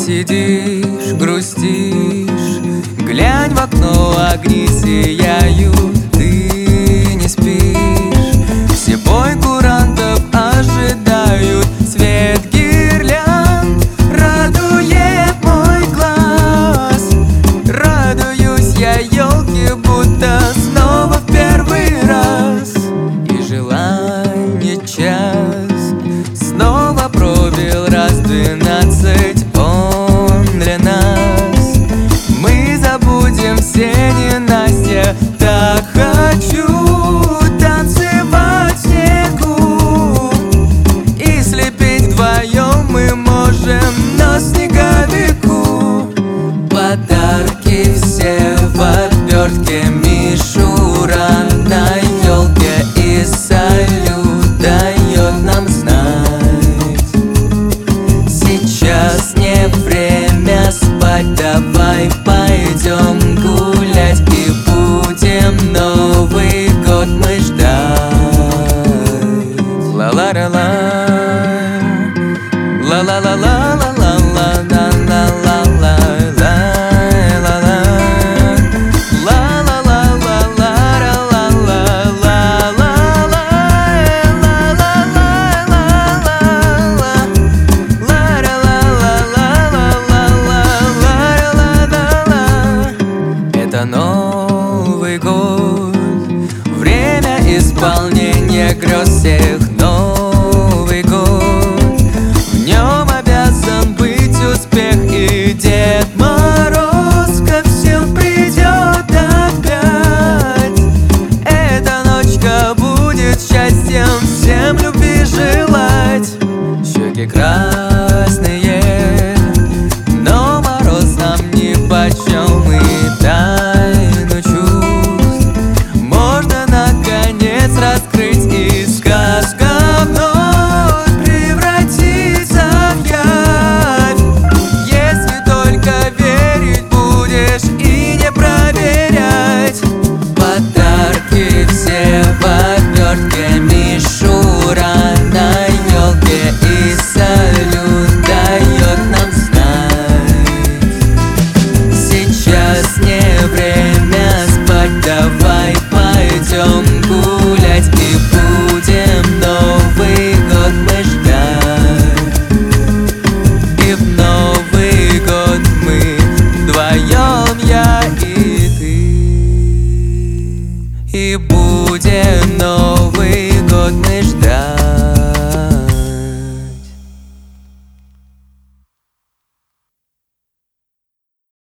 сидишь, грустишь, глянь в окно, огни сияют, ты не спишь. Все бой курантов ожидают, свет гирлянд радует мой глаз. Радуюсь я елке, будто снова в первый раз. И желание час снова пробил раз 12. Он для нас. Мы забудем все ненастья. Так хочу танцевать в снегу, и слепить вдвоем мы можем на снеговику. Подарки все в отвертке, мишура на елке, и салют дает нам знать: сейчас не время спать, давай пойдем гулять, и будем Новый год мы ждать. Ла-ла-ла-ла, ла-ла-ла-ла-ла-ла-ла-ла-ла-ла. Это Новый год, время исполнения грез всех. Новый год, в нем обязан быть успех, и Дед Мороз ко всем придет опять. Эта ночка будет счастьем всем любви желать. Щеки красные,